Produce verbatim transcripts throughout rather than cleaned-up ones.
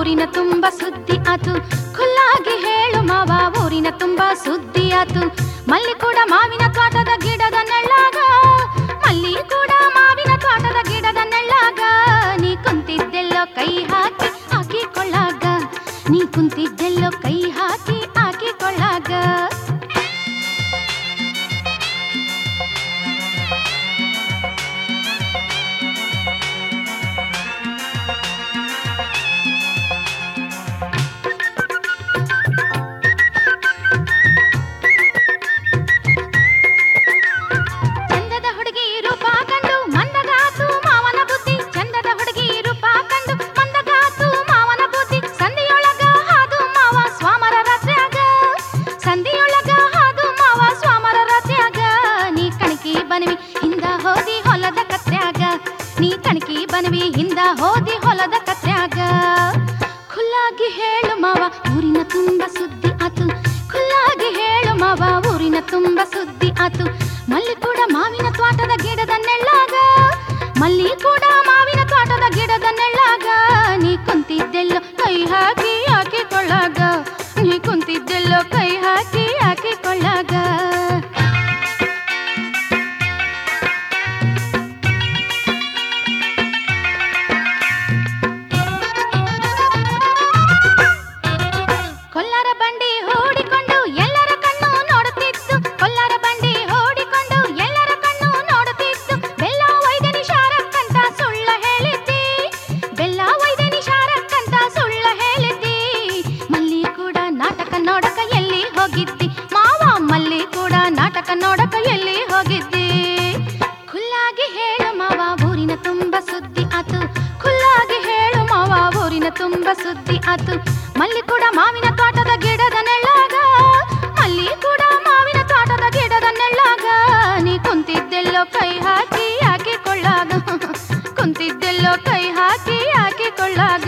ಊರಿನ ತುಂಬ ಸುದ್ದಿ ಆತು, ಖುಲ್ಲಾಗಿ ಹೇಳು ಮಾವ ಊರಿನ ತುಂಬ ಸುದ್ದಿ ಆತು. ಮಲ್ಲಿ ಕೂಡ ಮಾವಿನ ತೋಟದ ಗಿಡದ ನೆಳ್ಳಾಗ, ಮಲ್ಲಿ ಕೂಡ ಮಾವಿನ ತೋಟದ ಗಿಡದ ನೆಳ್ಳಾಗ, ನೀ ಕುಂತಿದ್ದೆಲ್ಲೋ ಕೈ ಹಾಕಿ ಹಾಕಿಕೊಳ್ಳಾಗ, ನೀ ಕುಂತಿದ್ದೆಲ್ಲೋ ಕೈ ಹಾಕಿ ಹಾಕಿಕೊಳ್ಳಾಗ. ನೀ ಕಣಕಿ ಬನವಿ ಹಿಂದ ಹೋದಿ ಹೊಲದ ಕತ್ರ್ಯಾಗ, ಖುಲ್ಲಾಗಿ ಹೇಳು ಮಾವ ಊರಿನ ತುಂಬ ಸುದ್ದಿ ಆತು, ಖುಲ್ಲಾಗಿ ಹೇಳು ಮಾವ ಊರಿನ ತುಂಬ ಸುದ್ದಿ ಆತು. ಮಲ್ಲಿ ಕೂಡ ಮಾವಿನ ತೋಟದ ಗಿಡದ ನೆಳ್ಳಾಗ, ಮಲ್ಲಿ ಕೂಡ ಮಾವಿನ ತೋಟದ ಗಿಡದ ನೆಳ್ಳಾಗ, ನೀ ಕುಂತಿದ್ದೆಲ್ಲೋ ಕೈ ಹಾಕಿ ಹಾಕಿಕೊಳ್ಳಾಗ, ನೀ ಕುಂತಿದ್ದೆಲ್ಲೋ ಕೈ ಹಾಕಿ ಹಾಕಿಕೊಳ್ಳಾಗ. ಕೊಲ್ಲಾರ ಬಂಡಿ ಹೂಡಿಕೊಂಡು ಎಲ್ಲರ ಕಣ್ಣು ನೋಡುತ್ತಿತ್ತು, ಕೊಲ್ಲಾರ ಬಂಡಿ ಹೂಡಿಕೊಂಡು ಎಲ್ಲರ ಕಣ್ಣು ನೋಡುತ್ತಿತ್ತು. ಬೆಲ್ಲ ವೈದ್ಯನಿ ಶಾರಕ್ಕಂತ ಸುಳ್ಳ ಹೇಳಿದ್ದಿ, ಬೆಲ್ಲ ವೈದ್ಯನಿ ಶಾರಕ್ಕಂತ ಸುಳ್ಳ ಹೇಳಿದ್ದಿ. ಮಲ್ಲಿ ಕೂಡ ನಾಟಕ ನೋಡಕ ಎಲ್ಲಿ ಹೋಗಿದ್ದಿ ಮಾವ, ಮಲ್ಲಿ ಕೂಡ ನಾಟಕ ನೋಡಕ ಎಲ್ಲಿ ಹೋಗಿದ್ದಿ. ಖುಲ್ಲಾಗಿ ಹೇಳು ಮಾವ ಊರಿನ ತುಂಬ ಸುದ್ದಿ ಆತು, ಖುಲ್ಲಾಗಿ ಹೇಳು ಮಾವ ಊರಿನ ತುಂಬ ಸುದ್ದಿ ಆತು. ಮಲ್ಲಿ ಕೂಡ ಮಾವಿನ ತೋಟದ ಗಿಡದ ನೆಳ್ಳಾಗ, ಮಲ್ಲಿ ಕೂಡ ಮಾವಿನ ತೋಟದ ಗಿಡದ ನೆಳ್ಳಾಗ, ನೀ ಕುಂತಿದ್ದೆಲ್ಲೋ ಕೈ ಹಾಕಿ ಹಾಕಿಕೊಳ್ಳಾಗ, ಕುಂತಿದ್ದೆಲ್ಲೋ ಕೈ ಹಾಕಿ ಹಾಕಿಕೊಳ್ಳಾಗ.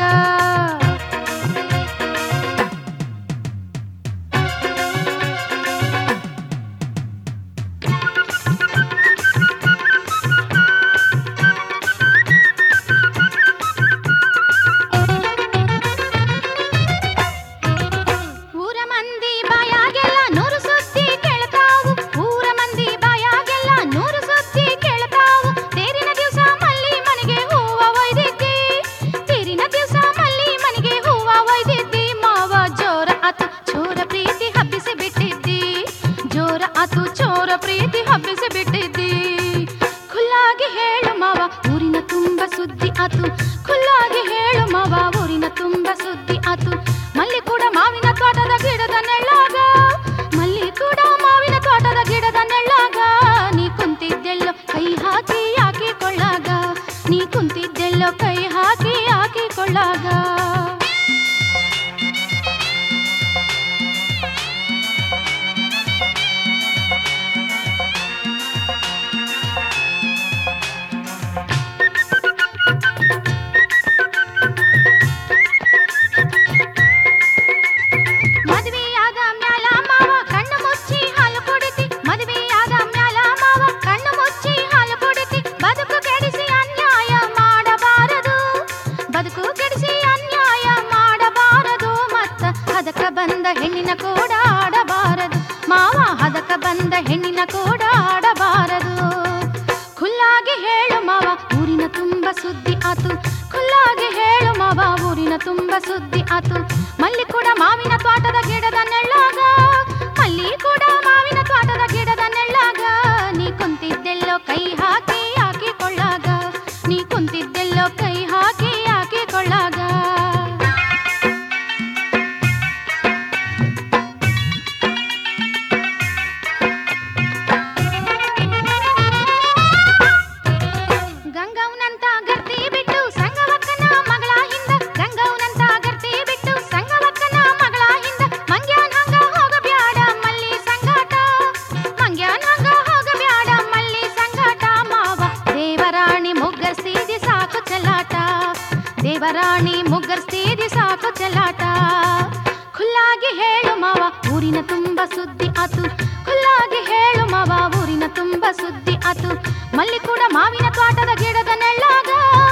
ಆತು ಚೋರ ಪ್ರೀತಿ ಹಬ್ಬಿಸಿ ಬಿಟ್ಟಿದ್ದಿ. ಖುಲ್ಲಾಗಿ ಹೇಳು ಮಾವ ಊರಿನ ತುಂಬ ಸುದ್ದಿ ಆತು, ಖುಲ್ಲಾಗಿ ಹೇಳು ಮಾವ ಊರಿನ ತುಂಬ ಸುದ್ದಿ ಆತು. ಮಲ್ಲಿ ಕೂಡ ಮಾವಿನ ತೋಟದ ಗಿಡದ ನೆಳ್ಳಾಗ, ಮಲ್ಲಿ ಕೂಡ ಮಾವಿನ ತೋಟದ ಗಿಡದ ನೆಳ್ಳಾಗ, ನೀ ಕುಂತಿದ್ದೆಲ್ಲೋ ಕೈ ಹಾಕಿ ಹಾಕಿಕೊಳ್ಳಾಗ, ನೀ ಕುಂತಿದ್ದೆಲ್ಲೋ ಕೈ ಹಾಕಿ ಹಾಕಿಕೊಳ್ಳಾಗ. ಬಂದ ಹೆಣ್ಣಿನ ಕೂಡ ಆಡಬಾರದು ಮಾವ, ಹದಕ ಬಂದ ಹೆಣ್ಣಿನ ಕೂಡ ಆಡಬಾರದು. ಖುಲ್ಲಾಗಿ ಹೇಳು ಮಾವ ಊರಿನ ತುಂಬ ಸುದ್ದಿ ಆತು, ಖುಲ್ಲಾಗಿ ಹೇಳು ಮಾವ ಊರಿನ ತುಂಬ ಸುದ್ದಿ ಆತು. ಮಲ್ಲಿ ಕೂಡ ಮಾವಿನ ತೋಟದ ಗಿಡದ ನೆಳ್ಳಾಗ, ಮಲ್ಲಿ ಕೂಡ ಮಾವಿನ ತೋಟದ ಗಿಡದ ನೆಳ್ಳಾಗ, ನೀ ಕುಂತಿದ್ದೆಲ್ಲೋ ಕೈ ಹಾಕಿ ಹಾಕಿಕೊಳ್ಳಾಗ, ನೀ ಕುಂತಿದ್ದೆಲ್ಲೋ ಕೈ ಹಾಕಿ ಹಾಕಿಕೊಳ್ಳಾಗ. ಗಂಗವ್ನಂತ ಗರ್ತಿ ಬಿಟ್ಟು ಸಂಗವಕ್ಕನ ಮಗಳ ಹಿಂದ, ಗಂಗವ್ನಂತ ಗರ್ತಿ ಬಿಟ್ಟು ಸಂಗವಕ್ಕನ ಮಗಳ ಹಿಂದ, ಮಂಗ್ಯಾನ್ ಹಂಗ ಹೋಗಬ್ಯಾಡ ಮಲ್ಲಿ ಸಂಗಾಟ, ಮಂಗ್ಯಾನ್ ಹಂಗ ಹೋಗಬ್ಯಾಡ ಮಲ್ಲಿ ಸಂಗಾಟ. ಮಾವ ದೇವರಾಣಿ ಮುಗ್ಗರ್ಸಿದಿ ಸಾಕು ಚೆಲ್ಲಾಟ, ದೇವರಾಣಿ ಮುಗ್ಗರ್ಸಿದಿ ಸಾಕು ಚೆಲ್ಲಾಟ. ಖುಲ್ಲಾಗಿ ಹೇಳು ಮಾವ ಊರಿನ ತುಂಬ ಸುದ್ದಿ ಆತು, ಖುಲ್ಲಾಗಿ ಹೇಳು ಮಾವ ಊರಿನ ತುಂಬ ಸುದ್ದಿ ಆತು. ಮಲ್ಲಿ ಕೂಡ ಮಾವಿನ ತೋಟದ ಗಿಡದ ನೆಳ್ಳಾಗ,